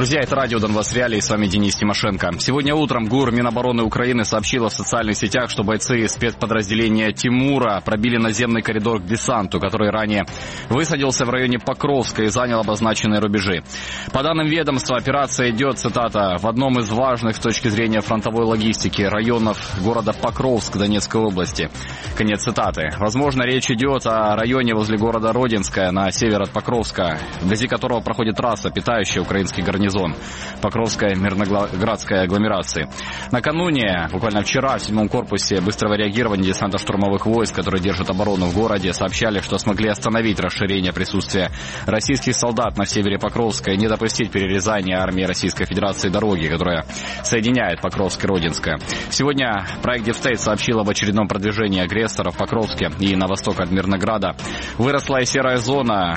Друзья, это радио Донбасс Реалии, с вами Денис Тимошенко. Сегодня утром ГУР Минобороны Украины сообщила в социальных сетях, что бойцы спецподразделения «Тимура» пробили наземный коридор к десанту, который ранее высадился в районе Покровска и занял обозначенные рубежи. По данным ведомства, операция идет, цитата, в одном из важных с точки зрения фронтовой логистики районов города Покровск Донецкой области. Конец цитаты. Возможно, речь идет о районе возле города Родинское на север от Покровска, вблизи которого проходит трасса, питающая украинский гарнизон Покровской мирноградской агломерации. Накануне, буквально вчера, в 7-м корпусе быстрого реагирования десантно-штурмовых войск, которые держат оборону в городе, сообщали, что смогли остановить расширение присутствия российских солдат на севере Покровска и не допустить перерезания армии Российской Федерации дороги, которая соединяет Покровск и Родинское. Сегодня проект Дипстейт сообщил об очередном продвижении агрессора в Покровске и на восток от Мирнограда. Выросла и серая зона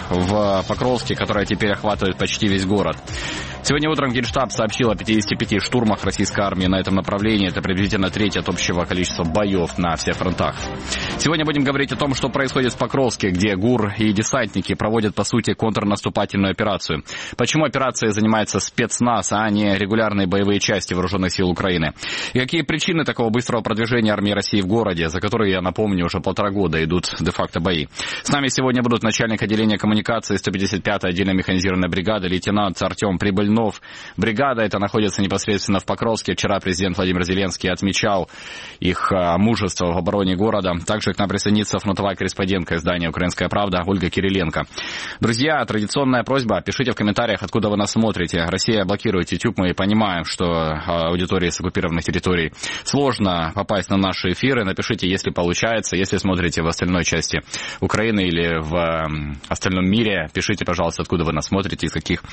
в Покровске, которая теперь охватывает почти весь город. Сегодня утром Генштаб сообщил о 55 штурмах российской армии на этом направлении. Это приблизительно треть от общего количества боев на всех фронтах. Сегодня будем говорить о том, что происходит в Покровске, где ГУР и десантники проводят, по сути, контрнаступательную операцию. Почему операцией занимается спецназ, а не регулярные боевые части вооруженных сил Украины? И какие причины такого быстрого продвижения армии России в городе, за которые, я напомню, уже 1,5 года идут де-факто бои? С нами сегодня будут начальник отделения коммуникации 155-й отдельной механизированной бригады лейтенант Артем Прибыльнов. Бригада эта находится непосредственно в Покровске. Вчера президент Владимир Зеленский отмечал их мужество в обороне города. Также к нам присоединится фронтовая корреспондентка издания «Украинская правда» Ольга Кириленко. Друзья, традиционная просьба, пишите в комментариях, откуда вы нас смотрите. Россия блокирует YouTube, мы понимаем, что аудитории с оккупированных территорий сложно попасть на наши эфиры. Напишите, если получается, если смотрите в остальной части Украины или в остальном мире, пишите, пожалуйста, откуда вы нас смотрите, из каких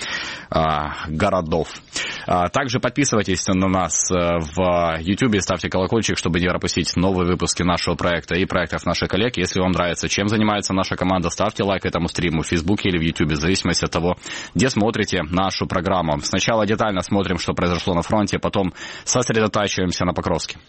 городов. Также подписывайтесь на нас в YouTube, ставьте колокольчик, чтобы не пропустить новые выпуски нашего проекта и проектов наших коллег. Если вам нравится, чем занимается наша команда, ставьте лайк этому стриму в Фейсбуке или в YouTube, в зависимости от того, где смотрите нашу программу. Сначала детально смотрим, что произошло на фронте, потом сосредотачиваемся на Покровске.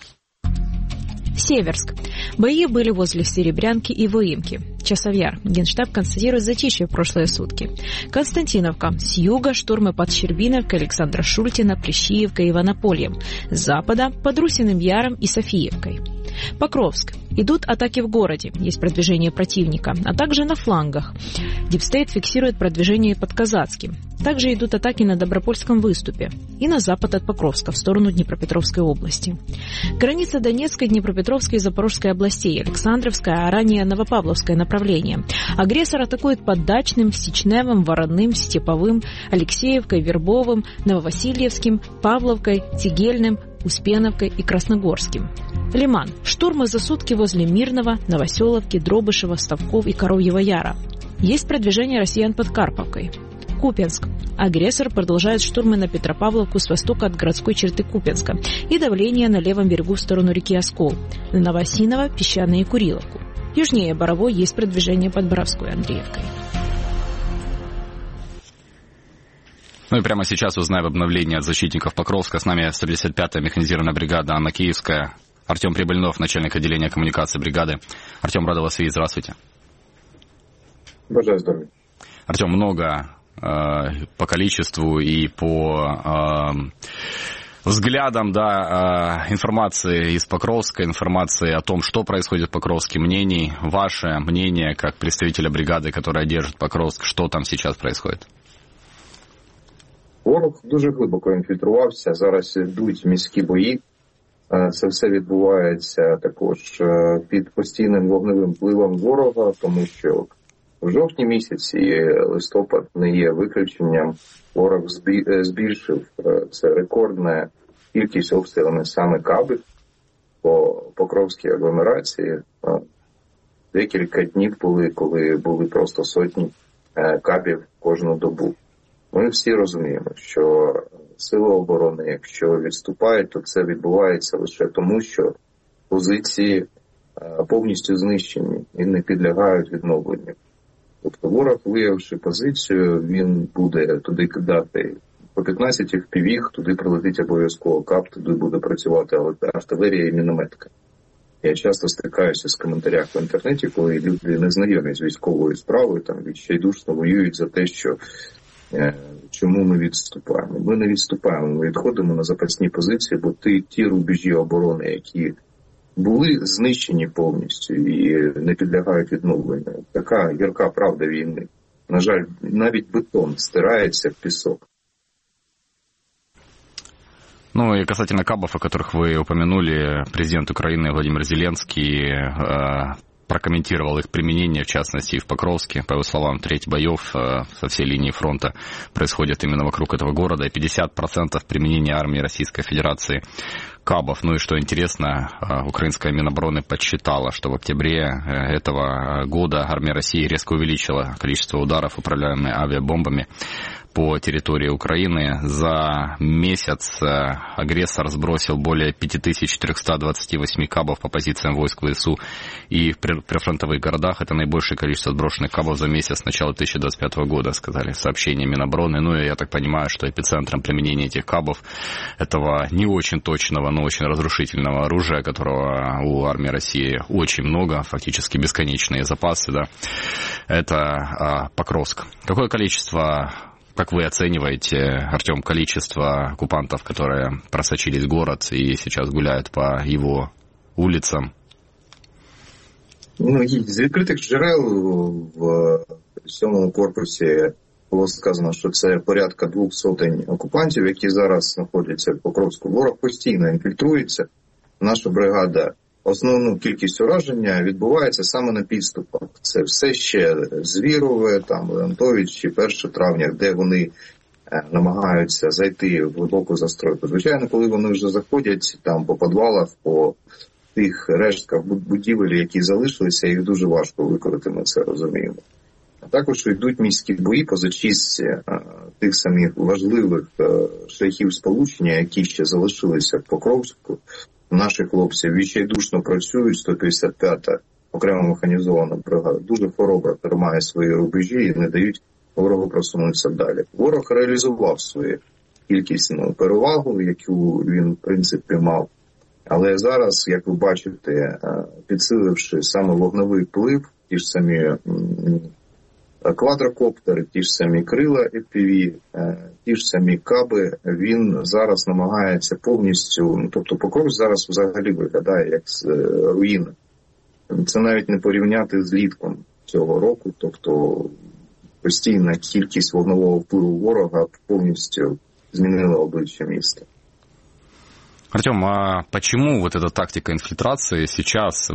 Северск. Бои были возле Серебрянки и Выемки. Часов Яр. Генштаб констатирует затишье в прошлые сутки. Константиновка. С юга штурмы под Щербиновкой, Александра Шультина, Плещиевкой и Иванопольем. С запада под Русиным Яром и Софиевкой. Покровск. Идут атаки в городе, есть продвижение противника, а также на флангах. Дипстейт фиксирует продвижение под Казацким. Также идут атаки на Добропольском выступе и на запад от Покровска, в сторону Днепропетровской области. Граница Донецкой, Днепропетровской и Запорожской областей, Александровская, а ранее Новопавловское направление. Агрессор атакует под Дачным, Сечневым, Воронным, Степовым, Алексеевкой, Вербовым, Нововасильевским, Павловкой, Тегельным, Успеновкой и Красногорским. Лиман. Штурмы за сутки возле Мирного, Новоселовки, Дробышева, Ставков и Коровьего Яра. Есть продвижение россиян под Карповкой. Купенск. Агрессор продолжает штурмы на Петропавловку с востока от городской черты Купенска и давление на левом берегу в сторону реки Оскол, на Новосиново, Песчаное и Куриловку. Южнее Боровой есть продвижение под Боровской Андреевкой. Ну и прямо сейчас узнаем обновление от защитников Покровска. С нами 155-я механизированная бригада Анна Киевская. Артем Прибыльнов, начальник отделения коммуникации бригады. Артем, рада вас видеть. Здравствуйте. Бажаю здоровья. Артем, много по количеству и по взглядам, да, информации из Покровска, информации о том, что происходит в Покровске, мнений. Ваше мнение как представителя бригады, которая держит Покровск, что там сейчас происходит? Ворог дуже глибоко інфільтрувався, зараз йдуть міські бої. Це все відбувається також під постійним вогневим впливом ворога, тому що в жовтні місяці листопад не є виключенням. Ворог збільшив, це рекордна кількість обстрілами саме кабів по Покровській агломерації. Декілька днів були, коли були просто сотні кабів кожну добу. Ми всі розуміємо, що сили оборони, якщо відступають, то це відбувається лише тому, що позиції повністю знищені і не підлягають відновленню. Тобто ворог, виявивши позицію, він буде туди кидати по 15 FPV, туди прилетить обов'язково кап, туди буде працювати артилерія і мінометка. Я часто стикаюся з коментарях в інтернеті, коли люди незнайомі з військовою справою, там відчайдушно воюють за те, що чому ми відступаємо. Ми не відступаємо, ми відходимо на запасні позиції, бо ті рубежі оборони, які були знищені повністю і не підлягають відновленню. Така гірка правда війни. На жаль, навіть бетон стирається в пісок. Ну и касательно КАБов, о которых вы упомянули, президент Украины Владимир Зеленский прокомментировал их применение, в частности, и в Покровске. По его словам, треть боев со всей линии фронта происходит именно вокруг этого города, и 50% применения армии Российской Федерации КАБов. Ну и что интересно, украинская Минобороны подсчитала, что в октябре этого года армия России резко увеличила количество ударов, управляемых авиабомбами, по территории Украины. За месяц агрессор сбросил более 5328 КАБов по позициям войск ВСУ и в прифронтовых городах. Это наибольшее количество сброшенных КАБов за месяц с начала 2025 года, сказали в сообщении Минобороны. Ну и я так понимаю, что эпицентром применения этих КАБов, этого не очень точного, но очень разрушительного оружия, которого у армии России очень много, фактически бесконечные запасы, да, это Покровск. Какое количество, как вы оцениваете, Артем, количество оккупантов, которые просочились в город и сейчас гуляют по его улицам? Ну, з відкритих джерел в 7-му корпусі було сказано, що це порядка 200 окупантів, які зараз знаходяться в Покровську. Ворог постійно інфільтрується. Наша бригада основну кількість ураження відбувається саме на підступах. Це все ще Звірове, там Леонтович і 1 травня, де вони намагаються зайти в глибоку застройку. Звичайно, коли вони вже заходять там по підвалах, по тих рештках будівель, які залишилися, їх дуже важко викорити, ми це розуміємо. А також йдуть міські бої по зачистці тих самих важливих шляхів сполучення, які ще залишилися в Покровську. Наші хлопці відчайдушно працюють, 155-та окрема механізована бригада дуже хоробро тримає свої рубежі і не дають ворогу просунутися далі. Ворог реалізував свою кількісну перевагу, яку він, в принципі, мав. Але зараз, як ви бачите, підсиливши саме вогневий вплив, ті ж самі квадрокоптери, ті ж самі крила FPV, ті ж самі каби, він зараз намагається повністю, тобто Покровськ зараз взагалі виглядає як руїна. Це навіть не порівняти з літком цього року, тобто постійна кількість вогневого впливу ворога повністю змінила обличчя міста. Артем, а почему вот эта тактика инфильтрации сейчас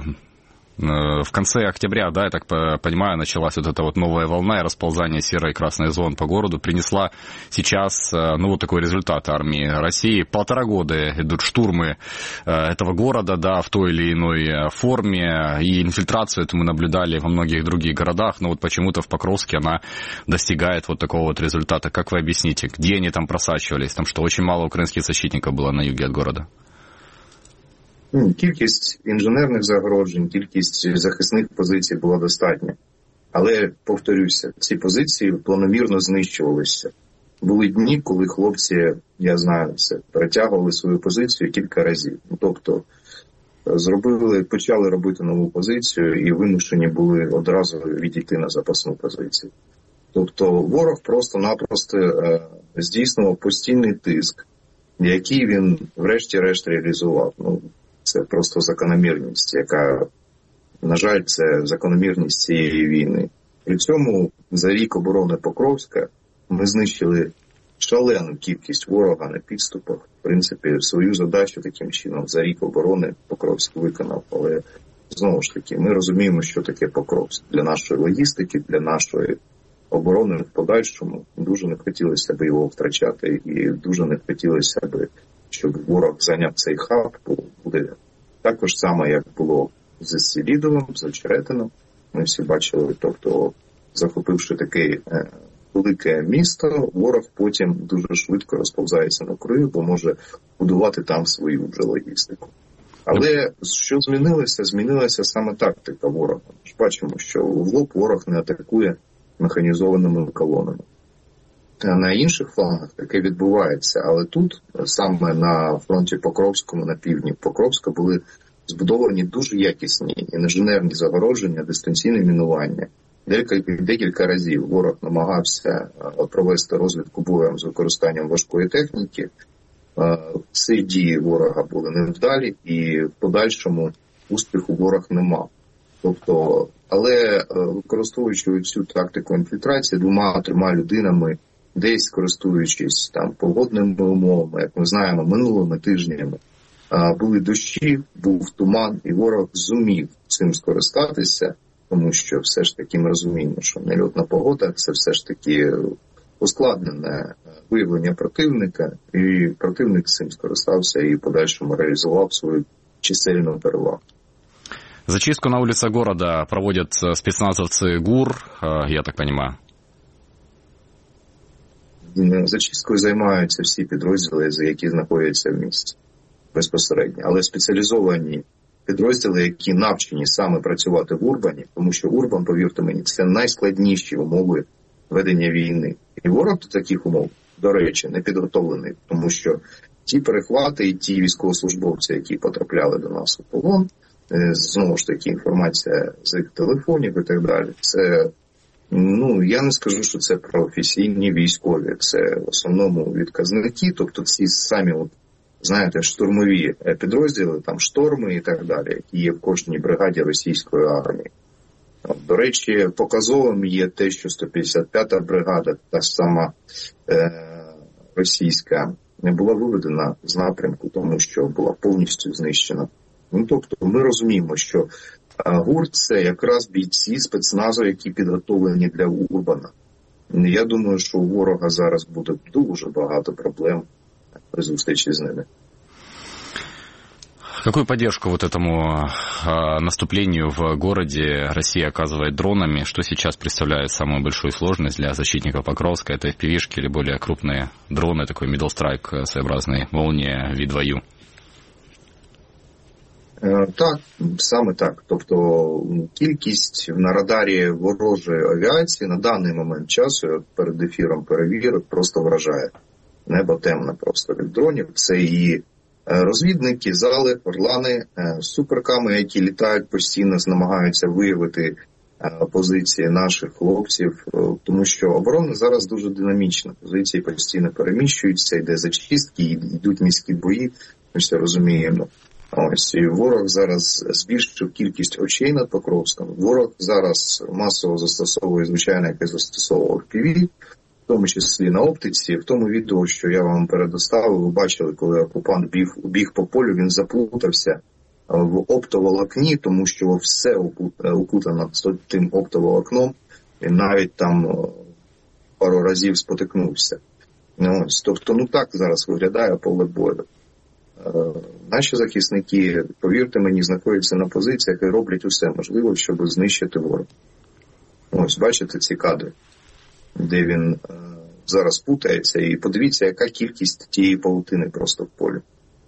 в конце октября, да, я так понимаю, началась вот эта вот новая волна и расползание серой и красной зон по городу, принесла сейчас, ну, вот такой результат армии России. 1,5 года идут штурмы этого города, да, в той или иной форме, и инфильтрацию эту мы наблюдали во многих других городах, но вот почему-то в Покровске она достигает вот такого вот результата. Как вы объясните, где они там просачивались? Там что, очень мало украинских защитников было на юге от города? Кількість інженерних загороджень, кількість захисних позицій була достатня. Але, повторюся, ці позиції планомірно знищувалися. Були дні, коли хлопці, я знаю це, перетягували свою позицію кілька разів. Тобто, почали робити нову позицію і вимушені були одразу відійти на запасну позицію. Тобто, ворог просто-напросто здійснював постійний тиск, який він врешті-решт реалізував. Це просто закономірність, яка, на жаль, це закономірність цієї війни. При цьому за рік оборони Покровська ми знищили шалену кількість ворога на підступах. В принципі, свою задачу таким чином за рік оборони Покровськ виконав. Але, знову ж таки, ми розуміємо, що таке Покровськ. Для нашої логістики, для нашої оборони в подальшому дуже не хотілося б його втрачати і дуже не хотілося б, щоб ворог зайняв цей хаб, буде також саме, як було з Селідовим, з Очеретином. Ми всі бачили, тобто, захопивши таке велике місто, ворог потім дуже швидко розповзається на краю, бо може будувати там свою вже логістику. Але що змінилося? Змінилася саме тактика ворога. Ми ж бачимо, що в лоб ворог не атакує механізованими колонами. На інших флангах таке відбувається, але тут, саме на фронті Покровському, на півдні Покровська, були збудовані дуже якісні інженерні загородження, дистанційне мінування, Декілька разів ворог намагався провести розвідку боєм з використанням важкої техніки. Ці дії ворога були невдалі і в подальшому успіху ворог не мав. Тобто, але використовуючи цю тактику інфільтрації 2-3 людинами, десь користуючись там погодними умовами, як ми знаємо, минулими тижнями, були дощі, був туман, і ворог зумів цим скористатися, тому що все ж таки ми розуміємо, що нельотна погода – це все ж таки ускладнене виявлення противника, і противник цим скористався і в подальшому реалізував свою чисельну перевагу. Зачистку на улицах города проводят спецназовцы ГУР, я так понимаю? Зачисткою займаються всі підрозділи, які знаходяться в місті безпосередньо. Але спеціалізовані підрозділи, які навчені саме працювати в Урбані, тому що Урбан, повірте мені, це найскладніші умови ведення війни. І ворог до таких умов, до речі, не підготовлений, тому що ті перехвати і ті військовослужбовці, які потрапляли до нас у полон, знову ж таки інформація з їх телефонів і так далі, це, я не скажу, що це професійні військові, це в основному відказники, тобто ці самі, знаєте, штурмові підрозділи, там шторми і так далі, які є в кожній бригаді російської армії. До речі, показовим є те, що 155-та бригада, та сама російська, не була виведена з напрямку, тому що була повністю знищена. Тобто ми розуміємо, що ГУР – це якраз бійці спецназу, які підготовлені для Урбана. Я думаю, що у ворога зараз буде дуже багато проблем при зустрічі з ними. Какую поддержку вот этому наступлению в городе Россия оказывает дронами? Что сейчас представляет самую большую сложность для защитников Покровска? Это FPV-шки или более крупные дроны, такой middle strike своеобразной молния V2U? Так, саме так. Тобто кількість на радарі ворожої авіації на даний момент часу, я перед ефіром перевірив, просто вражає. Небо темне просто від дронів. Це і розвідники, зали, орлани з суперками, які літають постійно, намагаються виявити позиції наших хлопців, тому що оборона зараз дуже динамічна. Позиції постійно переміщуються, йде зачистки, йдуть міські бої, ми все розуміємо. Ось, і ворог зараз збільшив кількість очей над Покровськом. Ворог зараз масово застосовує, звичайно, як і застосовував FPV, в тому числі на оптиці. В тому відео, що я вам передоставив, ви бачили, коли окупант біг по полю, він заплутався в оптоволокні, тому що все окутано тим оптоволокном, і навіть там пару разів спотикнувся. Ось, тобто, так зараз виглядає поле бою. Наші захисники, повірте мені, знаходяться на позиціях і роблять усе можливе, щоб знищити ворога. Ось, бачите ці кадри, де він зараз путається, і подивіться, яка кількість тієї павутини просто в полі.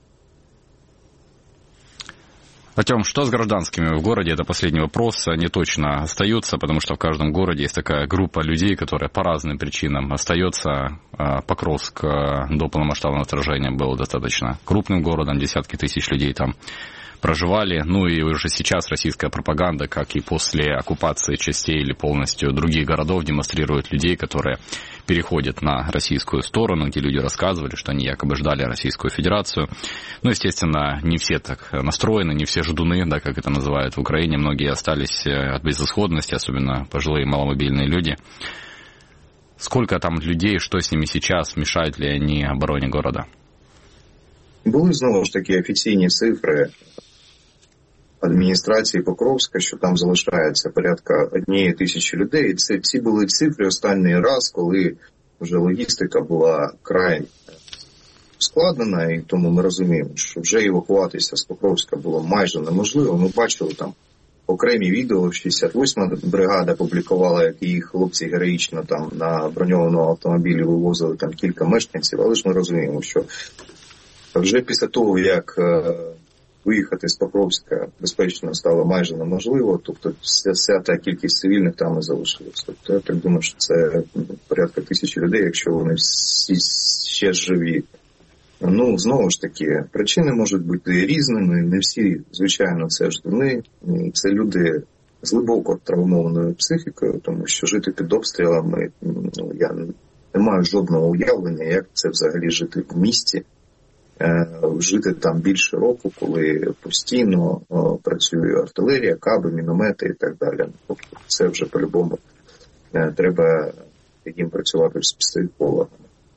Артем, что с гражданскими в городе? Это последний вопрос. Они точно остаются, потому что в каждом городе есть такая группа людей, которая по разным причинам остается. Покровск до полномасштабного вторжения был достаточно крупным городом, десятки тысяч людей там проживали. И уже сейчас российская пропаганда, как и после оккупации частей или полностью других городов, демонстрирует людей, которые переходят на российскую сторону, где люди рассказывали, что они якобы ждали Российскую Федерацию. Естественно, не все так настроены, не все ждуны, да, как это называют в Украине. Многие остались от безысходности, особенно пожилые маломобильные люди. Сколько там людей, что с ними сейчас, мешают ли они обороне города? Були, знову ж таки, офіційні цифри адміністрації Покровська, що там залишається порядка 1000 людей. Ці були цифри останній раз, коли вже логістика була край ускладнена, і тому ми розуміємо, що вже евакуватися з Покровська було майже неможливо. Ми бачили там окремі відео, 68-ма бригада публікувала, як її хлопці героїчно там на броньованому автомобілі вивозили там кілька мешканців, але ж ми розуміємо, що вже після того, як виїхати з Покровська безпечно стало майже неможливо, тобто вся та кількість цивільних там не залишилась. Тобто я так думаю, що це порядка 1000 людей, якщо вони всі ще живі. Знову ж таки, причини можуть бути різними, не всі, звичайно, це ждуни, це люди з глибоко травмованою психікою, тому що жити під обстрілами, я не маю жодного уявлення, як це взагалі жити в місті, жити там більше року, коли постійно працює артилерія, каби, міномети і так далі. Тобто це вже по-любому треба їм працювати з психологами.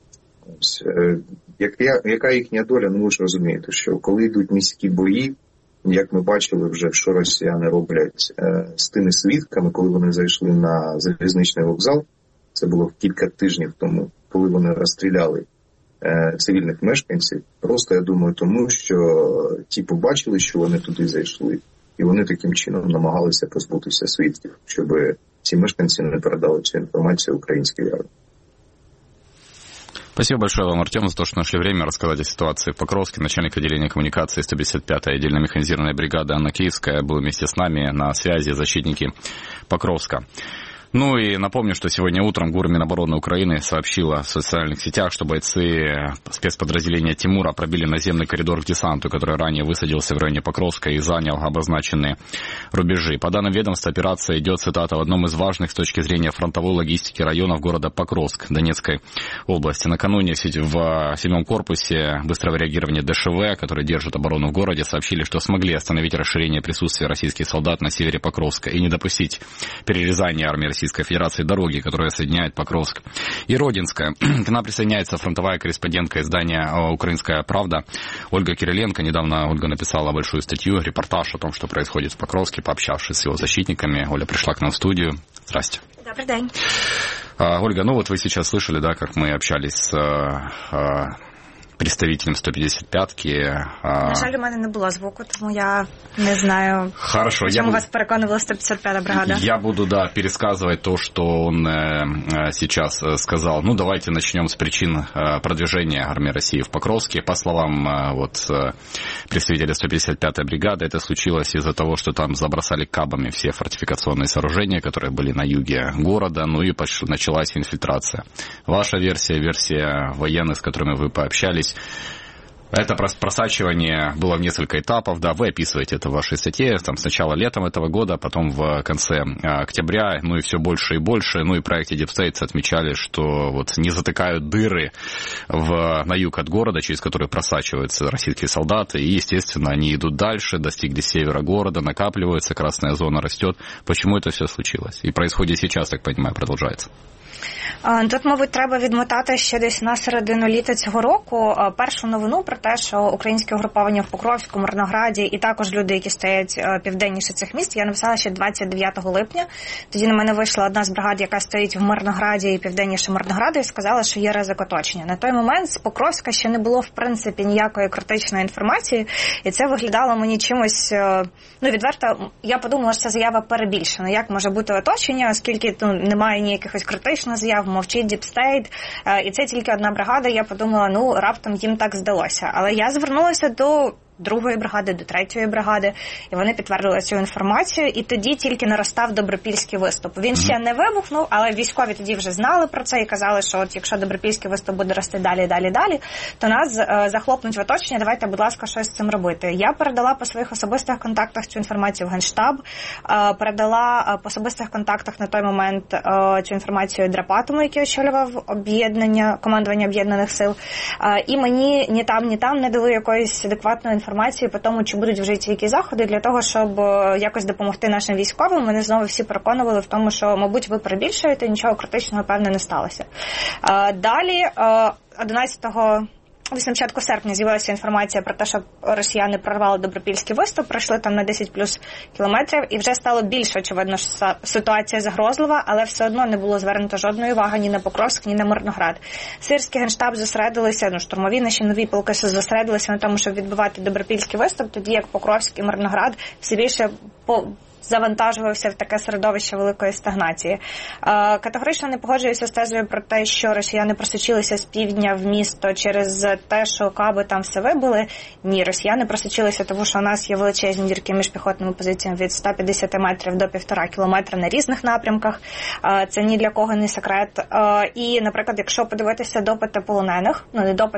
Яка їхня доля? Ну ви ж розумієте, що коли йдуть міські бої, як ми бачили вже, що росіяни роблять з тими свідками, коли вони зайшли на залізничний вокзал, це було кілька тижнів тому, коли вони розстріляли цивільних мешканців, просто, я думаю, тому що ті побачили, що вони туди зайшли, і вони таким чином намагалися позбутися свідків, щоб ці мешканці не передали цю інформацію українській армії. Спасибо большое вам, Артем, за то, что нашли время рассказать о ситуации в Покровске. Начальник отделения коммуникации 155-й отдельно механизированной бригады Анна Киевская был вместе с нами на связи, защитники Покровска. Ну и напомню, что сегодня утром ГУР Минобороны Украины сообщила в социальных сетях, что бойцы спецподразделения «Тимура» пробили наземный коридор к десанту, который ранее высадился в районе Покровска и занял обозначенные рубежи. По данным ведомства, операция идет, цитата, в одном из важных с точки зрения фронтовой логистики районов города Покровск Донецкой области. Накануне в 7-м корпусе быстрого реагирования ДШВ, который держит оборону в городе, сообщили, что смогли остановить расширение присутствия российских солдат на севере Покровска и не допустить перерезания армии Российской Федерации дороги, которая соединяет Покровск и Родинское. К нам присоединяется фронтовая корреспондентка издания «Украинская правда» Ольга Кириленко. Недавно Ольга написала большую статью, репортаж о том, что происходит в Покровске, пообщавшись с его защитниками. Оля пришла к нам в студию. Здрасте. Добрый день. Ольга, ну вот вы сейчас слышали, да, как мы общались с представителем 155-ки. На жаль, у мене не було звуку, тому я не знаю, Хорошо, чому вас переконувала 155-я бригада. Я буду, да, пересказывать то, что он сейчас сказал. Ну, давайте начнем с причин продвижения армии России в Покровске. По словам вот представителя 155-й бригады, это случилось из-за того, что там забросали кабами все фортификационные сооружения, которые были на юге города, ну и началась инфильтрация. Ваша версия военных, с которыми вы пообщались, это просачивание было в несколько этапов, да, вы описываете это в вашей статье, там сначала летом этого года, потом в конце октября, ну и все больше и больше, ну и в проекте Deep State отмечали, что вот не затыкают дыры на юг от города, через которые просачиваются российские солдаты, и, естественно, они идут дальше, достигли севера города, накапливаются, красная зона растет. Почему это все случилось? И происходит сейчас, так понимаю, продолжается. Тут, мабуть, треба відмотати ще десь на середину літа цього року першу новину про те, що українські угруповання в Покровську, Мирнограді і також люди, які стоять південніше цих міст, я написала ще 29 липня. Тоді на мене вийшла одна з бригад, яка стоїть в Мирнограді і південніше Мирнограду, і сказала, що є ризик оточення. На той момент з Покровська ще не було, в принципі, ніякої критичної інформації, і це виглядало мені чимось, відверто, я подумала, що ця заява перебільшена. Як може бути оточення, оскільки немає ніяких критичних заяв, мовчить Deep State, і це тільки одна бригада, я подумала, раптом їм так здалося. Але я звернулася до 2-ї бригади, до 3-ї бригади, і вони підтвердили цю інформацію, і тоді тільки наростав Добропільський виступ. Він ще не вибухнув, але військові тоді вже знали про це і казали, що от якщо Добропільський виступ буде рости далі, то нас захлопнуть в оточення, давайте, будь ласка, щось з цим робити. Я передала по своїх особистих контактах цю інформацію в Генштаб, передала по особистих контактах на той момент цю інформацію Драпатому, який очолював командування Об'єднаних сил, і мені ні там не дали якоїсь адекватної інформації по тому, чи будуть вжиті які заходи для того, щоб якось допомогти нашим військовим. Мене знову всі переконували в тому, що, мабуть, ви перебільшуєте, нічого критичного, певне, не сталося. Далі, 8 серпня з'явилася інформація про те, що росіяни прорвали Добропільський виступ, пройшли там на 10 плюс кілометрів, і вже стало більш очевидно, що ситуація загрозлива, але все одно не було звернуто жодної уваги ні на Покровськ, ні на Мирноград. Сирський Генштаб зосередилися, штурмові наші нові полки зосередилися на тому, щоб відбивати Добропільський виступ, тоді як Покровськ і Мирноград все більше завантажувався в таке середовище великої стагнації. Категорично не погоджуюся з тезою про те, що росіяни просочилися з півдня в місто через те, що каби там все вибили. Ні, росіяни просочилися, тому що у нас є величезні дірки між піхотними позиціями від 150 метрів до 1,5 кілометра на різних напрямках. Це ні для кого не секрет. І, наприклад, якщо подивитися допити полонених,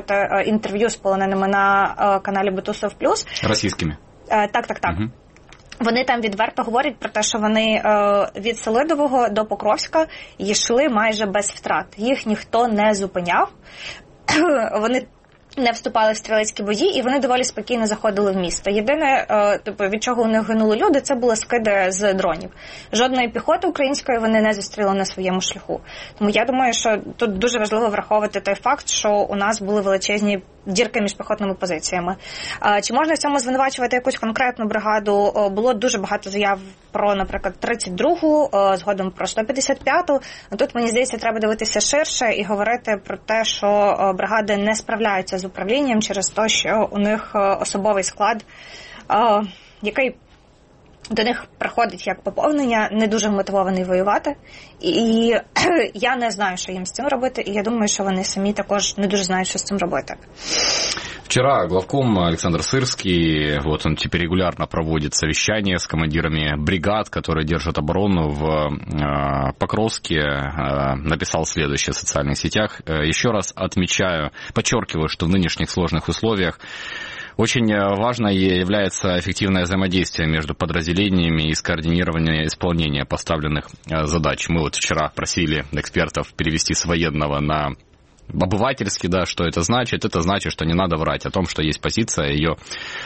інтерв'ю з полоненими на каналі Бутусов Плюс. Російськими? Так. Вони там відверто говорять про те, що вони від Селидового до Покровська йшли майже без втрат. Їх ніхто не зупиняв. Вони не вступали в стрілецькі бої, і вони доволі спокійно заходили в місто. Єдине, від чого у них гинули люди, це були скиди з дронів. Жодної піхоти української вони не зустріли на своєму шляху. Тому я думаю, що тут дуже важливо враховувати той факт, що у нас були величезні дірки між піхотними позиціями. Чи можна в цьому звинувачувати якусь конкретну бригаду? Було дуже багато заяв про, наприклад, 32-гу, згодом про 155-ту. Тут, мені здається, треба дивитися ширше і говорити про те, що бригади не справляються з управлінням через те, що у них особовий склад, який до них приходить як поповнення, не дуже мотивований воювати. І я не знаю, що їм з цим робити, і я думаю, що вони самі також не дуже знають, що з цим робити. Вчера главком Александр Сырский, вот он теперь регулярно проводит совещания с командирами бригад, которые держат оборону в Покровске, написал следующее в социальных сетях. Еще раз отмечаю, подчеркиваю, что в нынешних сложных условиях очень важно является эффективное взаимодействие между подразделениями и скоординирование исполнения поставленных задач. Мы вот вчера просили экспертов перевести с военного на обывательски, да, что это значит? Это значит, что не надо врать о том, что есть позиция, ее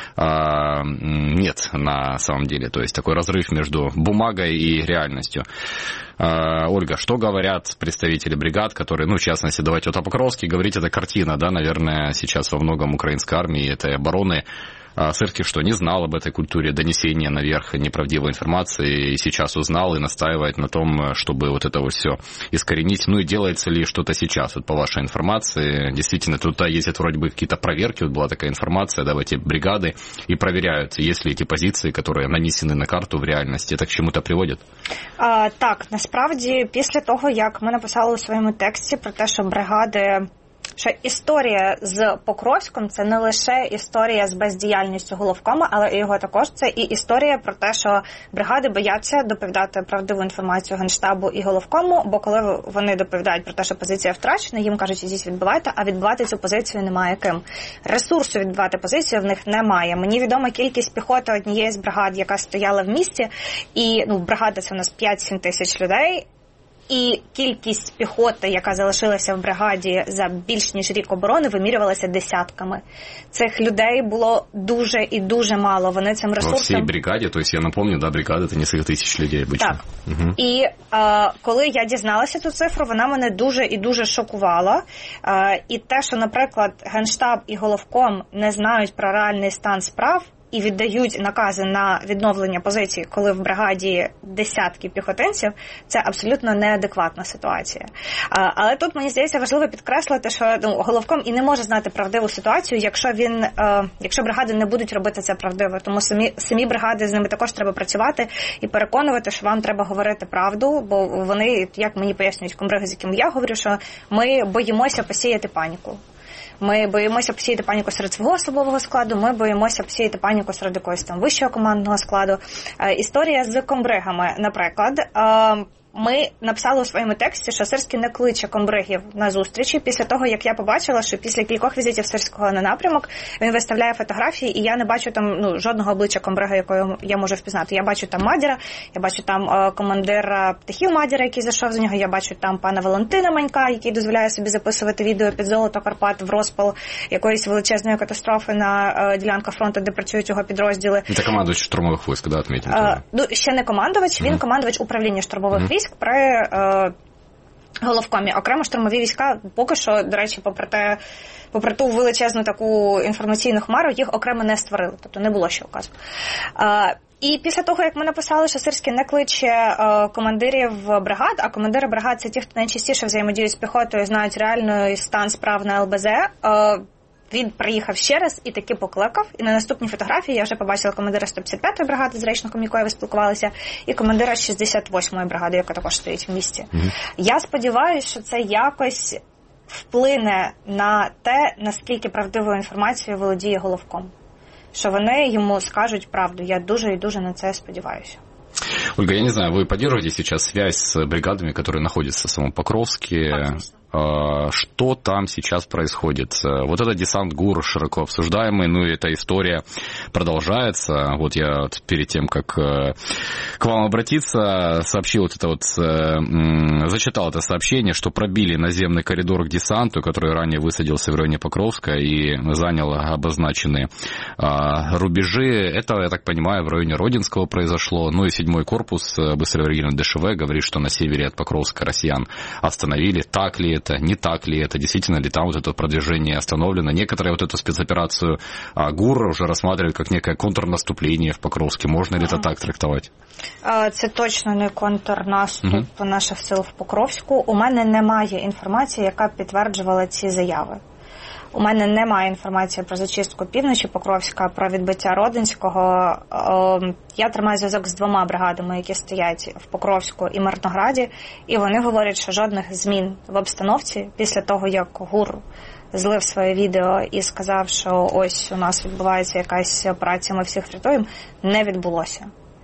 нет на самом деле. То есть такой разрыв между бумагой и реальностью. Ольга, что говорят представители бригад, которые, в частности, давайте вот о Покровске говорить, это картина, да, наверное, сейчас во многом украинской армии, этой обороны. Сырский что, не знал об этой культуре донесения наверх неправдивой информации, и сейчас узнал и настаивает на том, чтобы вот это вот все искоренить. И делается ли что-то сейчас, вот по вашей информации? Действительно, туда ездят вроде бы какие-то проверки, вот была такая информация, да, в эти бригады, и проверяют, есть ли эти позиции, которые нанесены на карту в реальности. Это к чему-то приводит? Так, насправді, після того, як ми написали у своєму тексті про те, що бригади, що історія з Покровськом – це не лише історія з бездіяльністю головкома, але і його також це і історія про те, що бригади бояться доповідати правдиву інформацію Генштабу і головкому, бо коли вони доповідають про те, що позиція втрачена, їм кажуть, ідіть відбивайте, а відбивати цю позицію немає ким. Ресурсу відбивати позицію в них немає. Мені відома кількість піхоти однієї з бригад, яка стояла в місті, і бригада – це у нас 5-7 тисяч людей, і кількість піхоти, яка залишилася в бригаді за більш ніж рік оборони, вимірювалася десятками. Цих людей було дуже і дуже мало. Вони цим ресурсом... Во всій бригаді, тобто я напомню, да, бригада – це кілька тисяч людей обично. Так. Угу. І коли я дізналася цю цифру, вона мене дуже і дуже шокувала. І те, що, наприклад, Генштаб і головком не знають про реальний стан справ, і віддають накази на відновлення позицій, коли в бригаді десятки піхотинців, це абсолютно неадекватна ситуація. Але тут, мені здається, важливо підкреслити, що головком і не може знати правдиву ситуацію, якщо бригади не будуть робити це правдиво. Тому самі бригади, з ними також треба працювати і переконувати, що вам треба говорити правду, бо вони, як мені пояснюють комбриги, з якими я говорю, що ми боїмося посіяти паніку. Ми боїмося посіяти паніку серед свого особового складу, ми боїмося посіяти паніку серед якогось там вищого командного складу. Історія з комбригами, наприклад. Ми написали у своєму тексті, що Сирський не кличе комбригів на зустрічі після того, як я побачила, що після кількох візитів Сирського на напрямок він виставляє фотографії, і я не бачу там жодного обличчя комбрига, якого я можу впізнати. Я бачу там Мадіра, я бачу там командира птахів Мадіра, який зайшов з нього, я бачу там пана Валентина Манька, який дозволяє собі записувати відео під золото Карпат в розпал якоїсь величезної катастрофи на ділянках фронту, де працюють його підрозділи. Це командувач штурмових військ, да, відмітимо? Ще не командувач, він командувач управління штурмових військ при головкомі. Окремо штурмові війська поки що, до речі, попри ту величезну таку інформаційну хмару, їх окремо не створили, тобто не було ще указу. І після того, як ми написали, що Сирський не кличе командирів бригад, а командири бригад – це ті, хто найчастіше взаємодіють з піхотою, знають реальний стан справ на ЛБЗ, він приїхав ще раз і таки покликав. І на наступній фотографії я вже побачила командира 155-ї бригади, з речником якої ви спілкувалися, і командира 68-ї бригади, яка також стоїть в місті. Я сподіваюся, що це якось вплине на те, наскільки правдивою інформацією володіє головком. Що вони йому скажуть правду. Я дуже і дуже на це сподіваюся. Ольга, я не знаю, вы поддерживаете сейчас связь с бригадами, которые находятся в самом Покровске? Что там сейчас происходит? Вот этот десант ГУР широко обсуждаемый, ну и эта история продолжается. Вот я перед тем, как к вам обратиться, сообщил вот это вот, зачитал это сообщение, что пробили наземный коридор к десанту, который ранее высадился в районе Покровска и занял обозначенные рубежи. Это, я так понимаю, в районе Родинского произошло. Ну и 7-й корпус быстрого реагирования ДШВ говорит, что на севере от Покровска россиян остановили. Так ли это, не так ли это, действительно ли там вот это продвижение остановлено. Некоторые вот эту спецоперацию ГУР уже рассматривают как некое контрнаступление в Покровске. Можно ли это так трактувати? Це точно не контрнаступ наших сил в Покровську. У мене немає інформації, яка підтверджувала ці заяви. У мене немає інформації про зачистку півночі Покровська, про відбиття Родинського. Я тримаю зв'язок з 2 бригадами, які стоять в Покровську і Мирнограді, і вони говорять, що жодних змін в обстановці після того, як ГУР злив своє відео і сказав, що ось у нас відбувається якась операція, ми всіх рятуємо, не відбулося.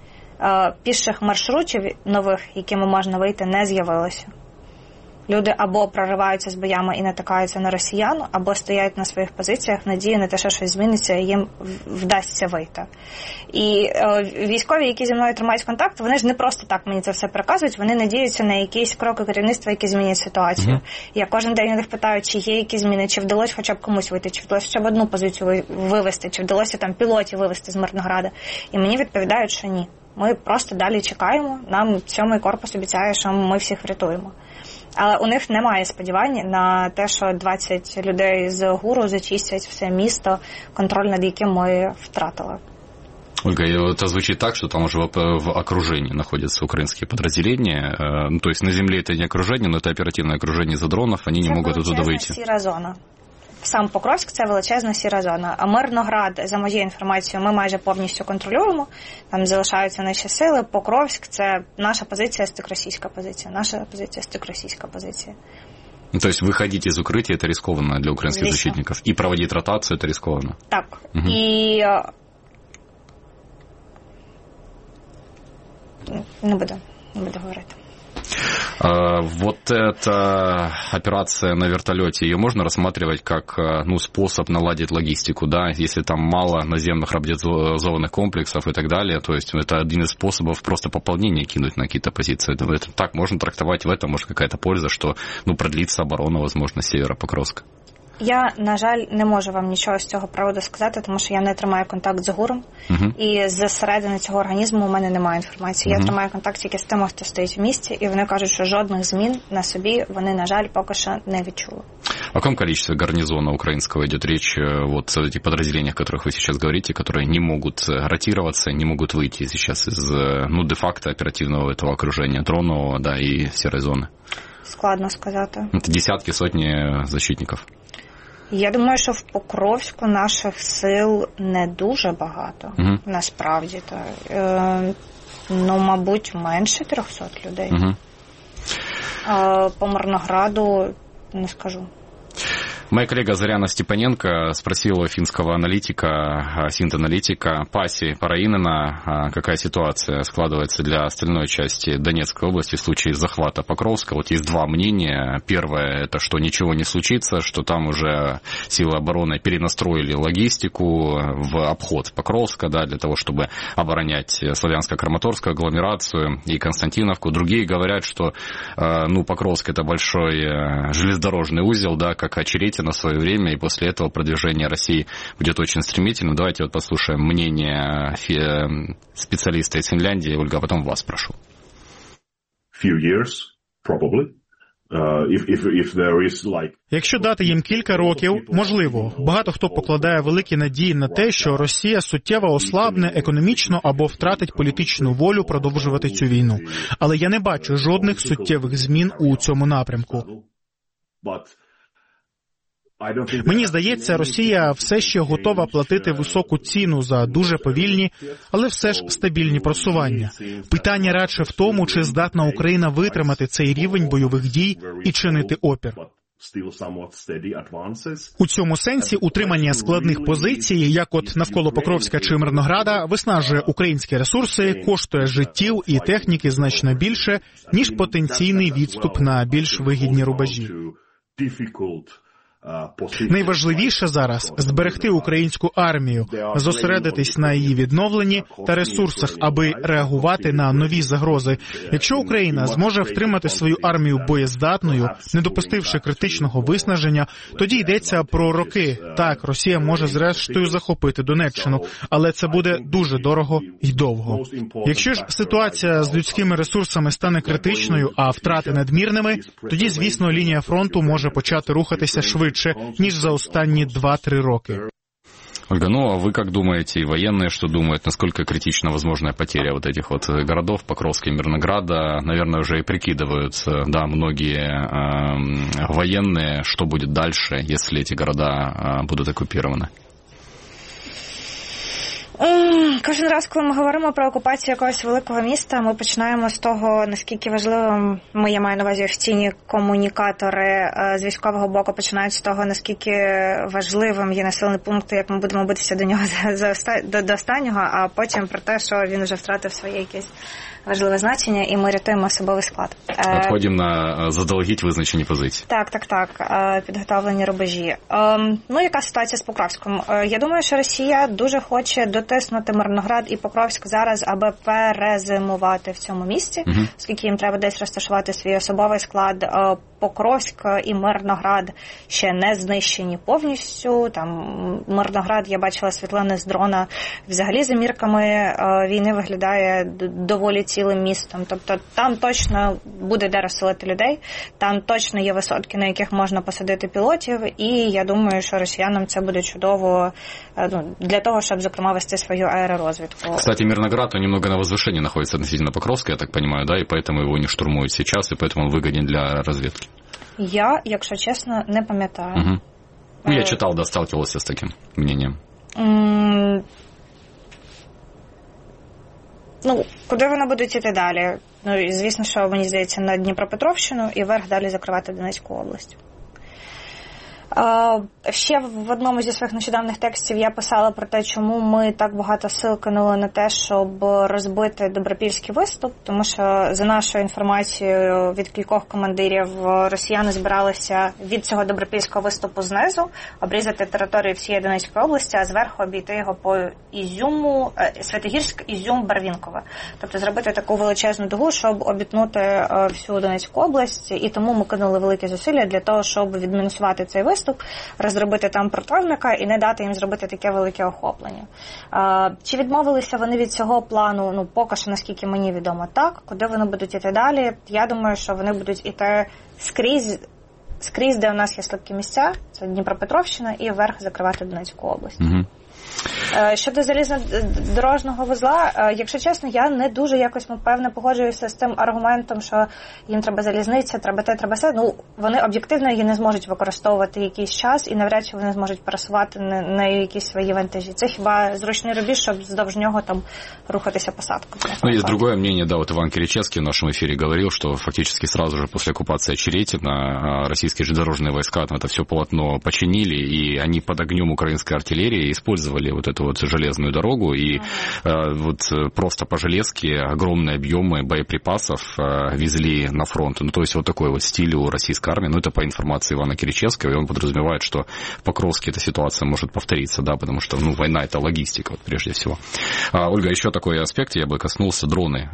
Піших маршрутів нових, якими можна вийти, не з'явилося. Люди або прориваються з боями і натикаються на росіян, або стоять на своїх позиціях, надії на те, що щось зміниться, і їм вдасться вийти. І військові, які зі мною тримають контакт, вони ж не просто так мені це все переказують, вони надіються на якісь кроки керівництва, які змінять ситуацію. Я кожен день у них питаю, чи є якісь зміни, чи вдалося хоча б комусь вийти, чи вдалося хоча б одну позицію вивести, чи вдалося там пілотів вивести з Мирнограда. І мені відповідають, що ні. Ми просто далі чекаємо, нам 7-й корпус обіцяє, що ми всіх врятуємо. Але у них немає сподівань на те, що 20 людей з ГУРу зачистять все місто, контроль над яким ми втратили. Ольга, это звучит так, что там уже в окружении находятся украинские подразделения. Ну, то есть на земле это не окружение, но это оперативное окружение из-за дронов, они не могут оттуда выйти. Це сіра зона. Сам Покровськ – це величезна сіра зона. А Мирноград, за моєю інформацією, ми майже повністю контролюємо. Там залишаються наші сили. Покровськ – це наша позиція, стик-російська позиція. Наша позиція, стик-російська позиція. Ну, то есть выходить из укрытия – это рискованно для украинских защитников. И проводить ротацию – это рискованно. Так. І не буду говорити. Вот эта операция на вертолете, ее можно рассматривать как способ наладить логистику, да, если там мало наземных роботизованных комплексов и так далее, то есть это один из способов просто пополнения кинуть на какие-то позиции. Это так можно трактовать, в этом может какая-то польза, что продлится оборона, возможно, севера Покровска. Я, на жаль, не можу вам нічого з цього приводу сказати, тому що я не тримаю контакт з ГУРом, і зсередини цього організму у мене немає інформації. Я тримаю контакт тільки з тими, хто стоїть в місті, і вони кажуть, що жодних змін на собі вони, на жаль, поки що не відчули. О каком количестве гарнизона украинского идет речь, вот о этих подразделениях, о которых вы сейчас говорите, которые не могут ротироваться, не могут выйти сейчас из, де-факто оперативного этого окружения дронового, да, и серой зоны? Складно сказати. Это десятки, сотни защитников. Я думаю, що в Покровську наших сил не дуже багато, насправді. Мабуть, менше 300 людей. По Мирнограду не скажу. Моя коллега Зоряна Степаненко спросила финского аналитика, синт-аналитика Паси Параинена, какая ситуация складывается для остальной части Донецкой области в случае захвата Покровска. Вот есть 2 мнения. Первое, это что ничего не случится, что там уже силы обороны перенастроили логистику в обход Покровска, да, для того, чтобы оборонять Славянско-Краматорскую агломерацию и Константиновку. Другие говорят, что Покровск это большой железнодорожный узел, да, как Очеретино в свое время, и после этого продвижение России будет очень стремительным. Давайте послушаем мнение специалиста из Финляндии. Ольга, а потом вас прошу. Few years, probably. If there is Якщо дати їм кілька років, можливо. Багато хто покладає великі надії на те, що Росія суттєво ослабне економічно або втратить політичну волю продовжувати цю війну. Але я не бачу жодних суттєвих змін у цьому напрямку. Мені здається, Росія все ще готова платити високу ціну за дуже повільні, але все ж стабільні просування. Питання радше в тому, чи здатна Україна витримати цей рівень бойових дій і чинити опір. У цьому сенсі утримання складних позицій, як от навколо Покровська чи Мирнограда, виснажує українські ресурси, коштує життів і техніки значно більше, ніж потенційний відступ на більш вигідні рубежі. Найважливіше зараз – зберегти українську армію, зосередитись на її відновленні та ресурсах, аби реагувати на нові загрози. Якщо Україна зможе втримати свою армію боєздатною, не допустивши критичного виснаження, тоді йдеться про роки. Так, Росія може зрештою захопити Донеччину, але це буде дуже дорого і довго. Якщо ж ситуація з людськими ресурсами стане критичною, а втрати надмірними, тоді, звісно, лінія фронту може почати рухатися швидше, ніж за останні 2-3 роки. Ольга, ну а вы как думаете, и военные что думают, насколько критична возможная потеря вот этих вот городов, Покровска и Мирнограда? Наверное, уже и прикидывают, да, многие военные, что будет дальше, если эти города будут оккупированы. Кожен раз, коли ми говоримо про окупацію якогось великого міста, ми починаємо з того, наскільки важливим, я маю на увазі офіційні комунікатори з військового боку починають з того, наскільки важливим є населений пункт, як ми будемо битися до нього до останнього, а потім про те, що він вже втратив своє якесь важливе значення, і ми рятуємо особовий склад. Відходимо на заздалегідь визначені позиції. Так. Підготовлені рубежі. Ну, яка ситуація з Покровськом? Я думаю, що Росія дуже хоче дотиснути Мирноград і Покровськ зараз, аби перезимувати в цьому місці, оскільки їм треба десь розташувати свій особовий склад. Покровськ і Мирноград ще не знищені повністю. Там Мирноград, я бачила світлини з дрона, взагалі за мірками війни виглядає доволі цілим містом. Тобто там точно буде де розселити людей, там точно є висотки, на яких можна посадити пілотів, і я думаю, що росіянам це буде чудово для того, щоб, зокрема, вести свою аеророзвідку. Кстати, Мирноград, он немного на возвышении находится относительно Покровска, я так понимаю, да, и поэтому его не штурмуют сейчас, и поэтому он выгоден для разведки. Я, якщо чесно, не пам'ятаю. Угу. Ну, я читал, да, сталкивался с таким мнением. Ну, куди вони будуть іти далі? Ну, і, звісно, що, мені здається, на Дніпропетровщину і вверх далі закривати Донецьку область. Ще в одному зі своїх нещодавних текстів я писала про те, чому ми так багато сил кинули на те, щоб розбити Добропільський виступ, тому що, за нашою інформацією від кількох командирів, росіяни збиралися від цього Добропільського виступу знизу обрізати територію всієї Донецької області, а зверху обійти його по Ізюму, Святогірськ, Ізюм, Барвінкове. Тобто зробити таку величезну дугу, щоб обітнути всю Донецьку область, і тому ми кинули великі зусилля для того, щоб відмінусувати цей виступ, розробити там противника і не дати їм зробити таке велике охоплення. Чи відмовилися вони від цього плану? Ну, поки що, наскільки мені відомо, так. Куди вони будуть іти далі? Я думаю, що вони будуть іти скрізь, де у нас є слабкі місця, це Дніпропетровщина, і вверх закривати Донецьку область. Угу. Щодо залізнодорожного вузла, якщо чесно, я не дуже якось, певно, погоджуюся з цим аргументом, що їм треба залізниця, треба те, треба все. Ну, вони об'єктивно її не зможуть використовувати якийсь час і навряд чи вони зможуть пересувати на якісь свої вантажі. Це хіба зручний рубіж, щоб вздовж нього там рухатися посадкою. Ну, есть другое мнение, да, вот Иван Киричевский в нашем эфире говорил, что фактически сразу же после оккупации Очеретина российские железнодорожные войска там это все полотно починили, и они под огнем украинской артиллерии использовали вот эту вот железную дорогу, и вот просто по железке огромные объемы боеприпасов везли на фронт. Ну, то есть вот такой вот стиль у российской армии. Ну, это по информации Ивана Киричевского, и он подразумевает, что в Покровске эта ситуация может повториться, да, потому что, ну, война — это логистика, вот, прежде всего. Ольга, еще такой аспект, я бы коснулся: дроны.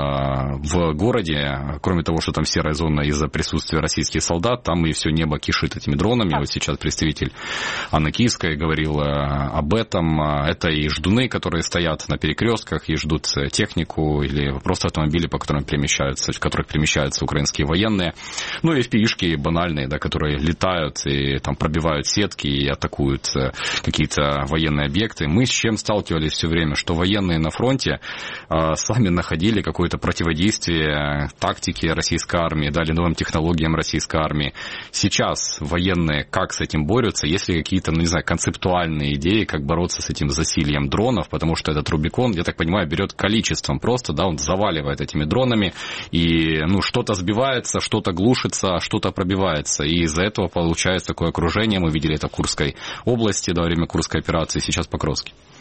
В городе, кроме того, что там серая зона из-за присутствия российских солдат, там и все небо кишит этими дронами. Вот сейчас представитель Анны Киевской говорил об этом. Это и ждуны, которые стоят на перекрестках и ждут технику, или просто автомобили, по которым в которых перемещаются украинские военные. Ну и FPV-шки банальные, да, которые летают и там пробивают сетки и атакуют какие-то военные объекты. Мы с чем сталкивались все время, что военные на фронте сами находили какое-то противодействие тактике российской армии, дали новым технологиям российской армии. Сейчас военные как с этим борются? Есть ли какие-то, ну, не знаю, концептуальные идеи, как бороться с этим засильем дронов, потому что этот Рубикон, я так понимаю, берет количеством просто, да, он заваливает этими дронами, и, ну, что-то сбивается, что-то глушится, что-то пробивается, и из-за этого получается такое окружение. Мы видели это в Курской области, во время Курской операции, сейчас в Покровске.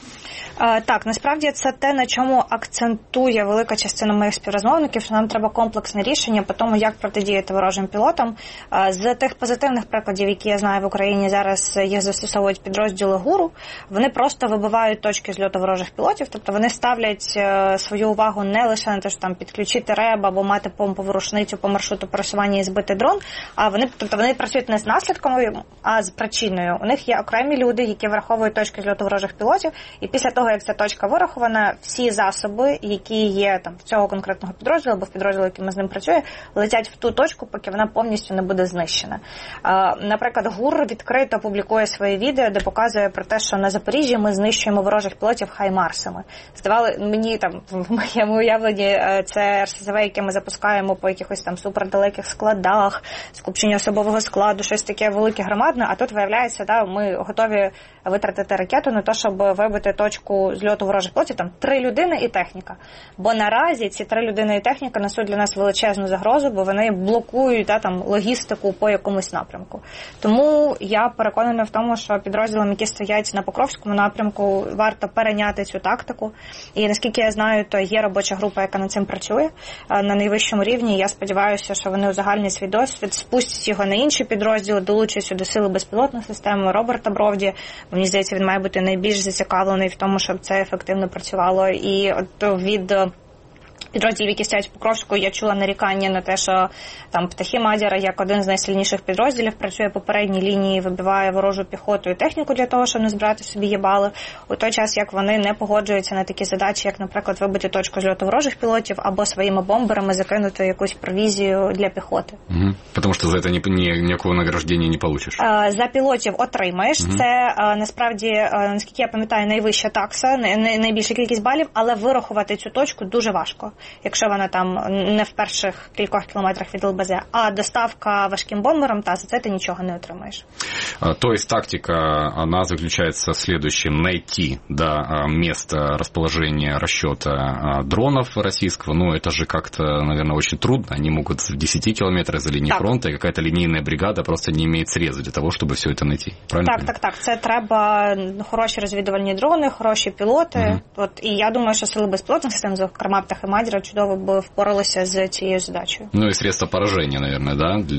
Так, насправді це те, на чому акцентує велика частина моїх співрозмовників, що нам треба комплексне рішення по тому, як протидіяти ворожим пілотам. З тих позитивних прикладів, які я знаю в Україні, зараз їх застосовують підрозділи ГУРу, вони просто вибивають точки зльоту ворожих пілотів, тобто вони ставлять свою увагу не лише на те, що там підключити РЕБ або мати помпову рушницю по маршруту пересування і збити дрон, а вони працюють не з наслідками, а з причиною. У них є окремі люди, які враховують точки зльоту ворожих пілотів, і після того, як ця точка вирахована, всі засоби, які є там в цього конкретного підрозділу або в підрозділу, який з ним працює, летять в ту точку, поки вона повністю не буде знищена. Наприклад, ГУР відкрито публікує свої відео, де показує про те, що на Запоріжжі ми знищуємо ворожих пілотів хаймарсами. Здавали мені там в моєму уявленні це РСЗВ, яке ми запускаємо по якихось там супердалеких складах, скупчення особового складу, щось таке велике, громадне, а тут виявляється, ми готові витратити ракету на те, щоб вибити точку зльоту ворожих пілотів, там 3 людини і техніка. Бо наразі ці 3 людини і техніка несуть для нас величезну загрозу, бо вони блокують там логістику по якомусь напрямку. Тому я переконана в тому, що підрозділам, які стоять на Покровському напрямку, варто перейняти цю тактику. І наскільки я знаю, то є робоча група, яка над цим працює на найвищому рівні. Я сподіваюся, що вони узагальнять свій досвід, спустять його на інші підрозділи, долучать сюди сили безпілотних систем Роберта Бровді. Мені здається, він має бути найбільш зацікавлений в тому, щоб це ефективно працювало. І от від підрозділів, які стоять в Покровську, я чула нарікання на те, що там птахи Мадяра, як один з найсильніших підрозділів, працює по передній лінії, вибиває ворожу піхоту і техніку для того, щоб не збирати собі єбали. У той час, як вони не погоджуються на такі задачі, як, наприклад, вибити точку зльоту ворожих пілотів або своїми бомберами закинути якусь провізію для піхоти. Угу. Тому що за це ніякого награждення не получиш. За пілотів отримаєш. Угу. Це, насправді, наскільки я пам'ятаю, найвища такса, найбільша кількість балів, але вирахувати цю точку дуже важко, якщо вона там не в перших кількох кілометрах від ЛБЗ, а доставка важким бомбером, за це ти ничего не отримаешь. То есть тактика, она заключается в следующем: найти место расположения расчета дронов российского. Ну, это же как-то, наверное, очень трудно. Они могут в 10 километрах за линией фронта, и какая-то линейная бригада просто не имеет средств для того, чтобы все это найти. Правильно? Так. Це треба хороші розвідувальні дрони, хороші пілоти. І я думаю, що сили безпілотних систем, зокрема птахи Мадяра, чудово би впоралися з цією задачею. Ну и средства поражения, наверное,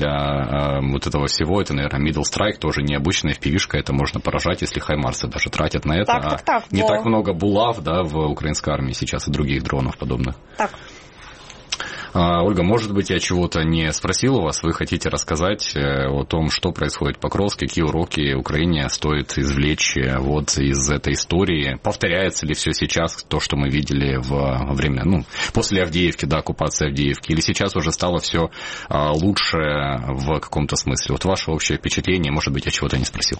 для вот этого всего. Это, наверное, middle strike, тоже необычная FPV-шка, это можно поражать, если хаймарсы даже тратят на это. Так. Не так много булав, в украинской армии сейчас и других дронов подобных. Так. Ольга, может быть, я чего-то не спросил у вас, вы хотите рассказать о том, что происходит в Покровске, какие уроки Украине стоит извлечь вот из этой истории? Повторяется ли все сейчас то, что мы видели во время, после Авдеевки, оккупации Авдеевки, или сейчас уже стало все лучше в каком-то смысле? Вот ваше общее впечатление, может быть, я чего-то не спросил.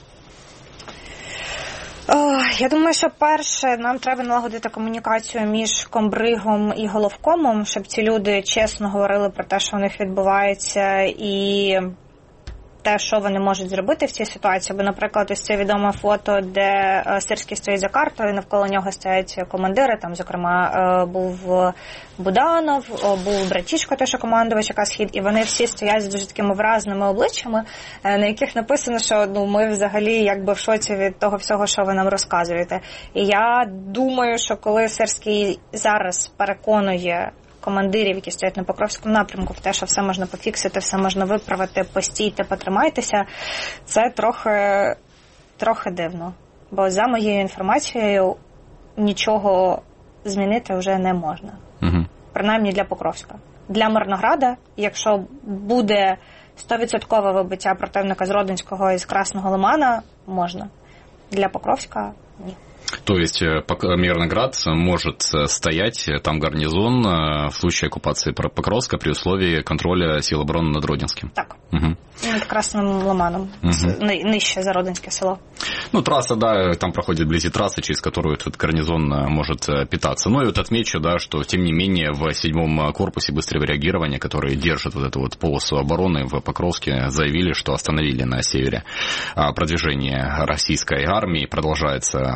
Я думаю, що перше, нам треба налагодити комунікацію між комбригом і головкомом, щоб ці люди чесно говорили про те, що у них відбувається, і те, що вони можуть зробити в цій ситуації. Бо, наприклад, ось це відоме фото, де Сирський стоїть за картою, навколо нього стоять командири, там, зокрема, був Буданов, був Братішко, той, що командувач АК «Схід», і вони всі стоять з дуже такими виразними обличчями, на яких написано, що ми взагалі якби в шоці від того всього, що ви нам розказуєте. І я думаю, що коли Сирський зараз переконує командирів, які стоять на Покровському напрямку, в те, що все можна пофіксити, все можна виправити, постійте, потримайтеся, це трохи дивно. Бо за моєю інформацією нічого змінити вже не можна. Угу. Принаймні для Покровська. Для Мирнограда, якщо буде 100% вибиття противника з Родинського і з Красного Лимана, можна. Для Покровська – ні. То есть Мирноград может стоять, там гарнизон в случае оккупации Покровска при условии контроля сил обороны над Родинским. Так. Угу. Над Красным Лиманом, нижче за Родинское село. Трасса, там проходит вблизи трассы, через которую этот гарнизон может питаться. Ну и вот отмечу, что тем не менее в 7-м корпусе быстрого реагирования, которые держат вот эту вот полосу обороны в Покровске, заявили, что остановили на севере продвижение российской армии, продолжается зачистка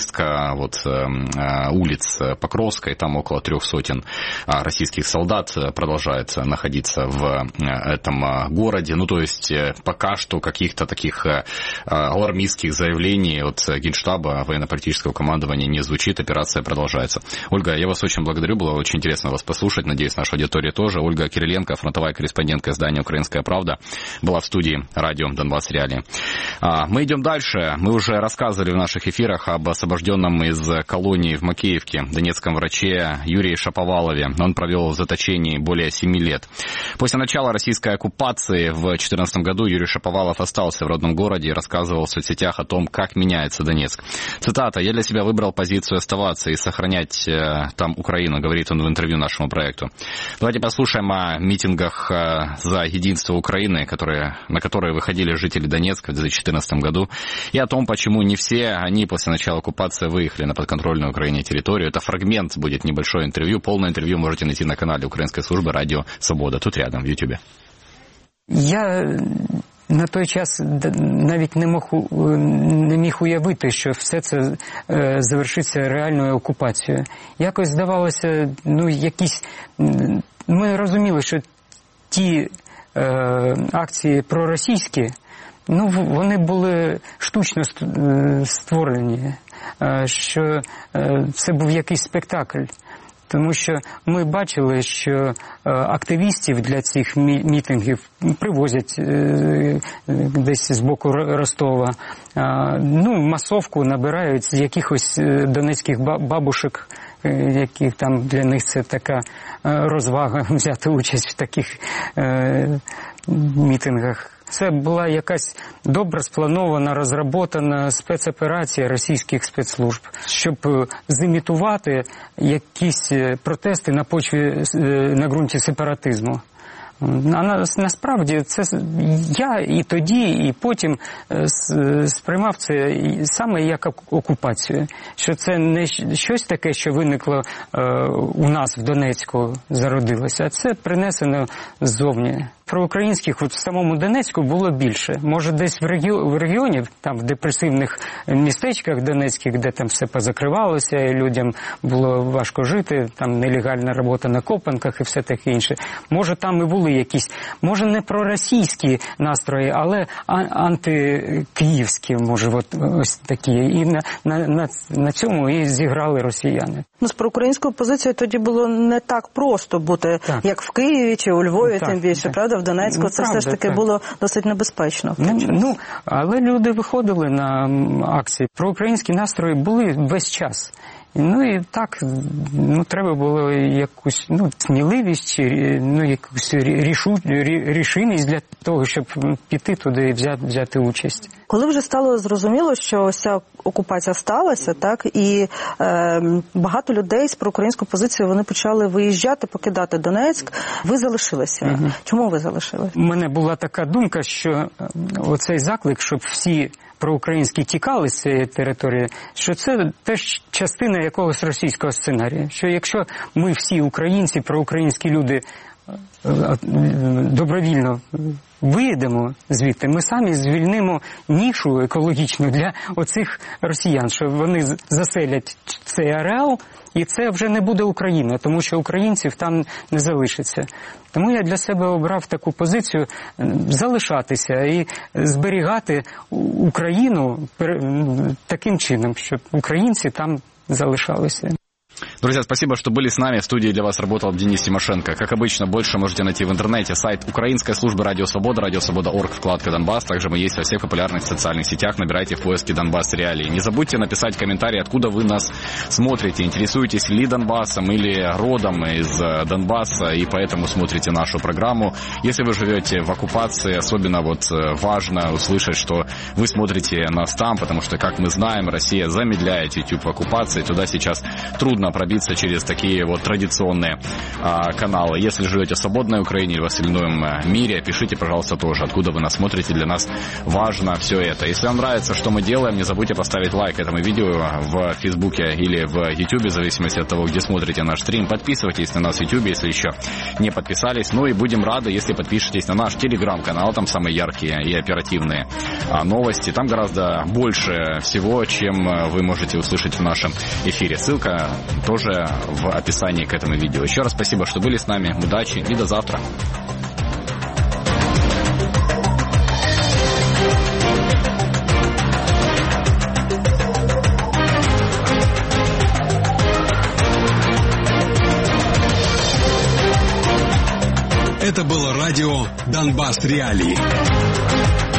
зачистка улиц Покровской, там около 300 российских солдат продолжает находиться в этом городе. То есть пока что каких-то таких алармистских заявлений от Генштаба военно-политического командования не звучит, операция продолжается. Ольга, я вас очень благодарю, было очень интересно вас послушать, надеюсь, наша аудитория тоже. Ольга Кириленко, фронтовая корреспондентка издания «Украинская правда», была в студии радио «Донбасс Реалии». Мы идем дальше. Мы уже рассказывали в наших эфирах об освобожденном из колонии в Макеевке донецком враче Юрии Шаповалове. Он провел в заточении более 7 лет. После начала российской оккупации в 2014 году Юрий Шаповалов остался в родном городе и рассказывал в соцсетях о том, как меняется Донецк. Цитата: «Я для себя выбрал позицию оставаться и сохранять там Украину», говорит он в интервью нашему проекту. Давайте послушаем о митингах за единство Украины, на которые выходили жители Донецка в 2014 году, и о том, почему не все они после начала оккупации выехали на подконтрольную Украине территорию. Это фрагмент, будет небольшое интервью. Полное интервью можете найти на канале Української служби Радіо Свобода. Тут рядом, в Ютубі. Я на той час навіть не міг уявити, що все це завершиться реальною окупацією. Якось здавалося, ми розуміли, що ті акції проросійські, вони були штучно створені, що це був якийсь спектакль. Тому що ми бачили, що активістів для цих мітингів привозять десь з боку Ростова. Масовку набирають з якихось донецьких бабушек, яких там для них це така розвага взяти участь в таких мітингах. Це була якась добре спланована, розроблена спецоперація російських спецслужб, щоб зімітувати якісь протести на почві, на ґрунті сепаратизму. А насправді це я і тоді, і потім сприймав це саме як окупацію. Що це не щось таке, що виникло у нас в Донецьку, зародилося, а це принесено ззовні. Про українських в самому Донецьку було більше. Може, десь в регіоні, там в депресивних містечках донецьких, де там все позакривалося, і людям було важко жити, там нелегальна робота на копанках і все таке інше. Може, там і були якісь, може, не проросійські настрої, але антикиївські, може, ось такі. І на цьому і зіграли росіяни. З проукраїнською позицією тоді було не так просто бути, як в Києві чи у Львові, тим більше, правда? В Донецьку це все ж таки було досить небезпечно. Але люди виходили на акції. Проукраїнські настрої були весь час. І так, треба було якусь сміливість, чи якусь рішимість для того, щоб піти туди і взяти участь. Коли вже стало зрозуміло, що ось ця окупація сталася, так, і багато людей з проукраїнської позиції, вони почали виїжджати, покидати Донецьк, ви залишилися. Чому ви залишилися? У мене була така думка, що оцей заклик, щоб всі проукраїнські тікали з цієї території, що це теж частина якогось російського сценарію. Що якщо ми всі українці, проукраїнські люди добровільно виїдемо звідти, ми самі звільнимо нішу екологічну для оцих росіян, що вони заселять цей ареал, і це вже не буде Україна, тому що українців там не залишиться. Тому я для себе обрав таку позицію залишатися і зберігати Україну таким чином, щоб українці там залишалися. Друзья, спасибо, что были с нами. В студии для вас работал Денис Тимошенко. Как обычно, больше можете найти в интернете. Сайт Украинской службы Радио Свобода, радиосвобода.орг, вкладка «Донбасс». Также мы есть во всех популярных социальных сетях. Набирайте в поиске «Донбасс Реалии». Не забудьте написать комментарий, откуда вы нас смотрите. Интересуетесь ли Донбассом или родом из Донбасса, и поэтому смотрите нашу программу. Если вы живете в оккупации, особенно важно услышать, что вы смотрите нас там, потому что, как мы знаем, Россия замедляет YouTube в оккупации. Туда сейчас трудно пробиться пробиться через такие вот традиционные каналы. Если живете в свободной Украине или в остальном мире, пишите, пожалуйста, тоже, откуда вы нас смотрите. Для нас важно все это. Если вам нравится, что мы делаем, не забудьте поставить лайк этому видео в Фейсбуке или в Ютубе, в зависимости от того, где смотрите наш стрим. Подписывайтесь на нас в Ютубе, если еще не подписались. Ну и будем рады, если подпишетесь на наш телеграм-канал. Там самые яркие и оперативные новости. Там гораздо больше всего, чем вы можете услышать в нашем эфире. Ссылка тоже в описании к этому видео. Еще раз спасибо, что были с нами. Удачи и до завтра. Это было радио «Донбасс Реалии».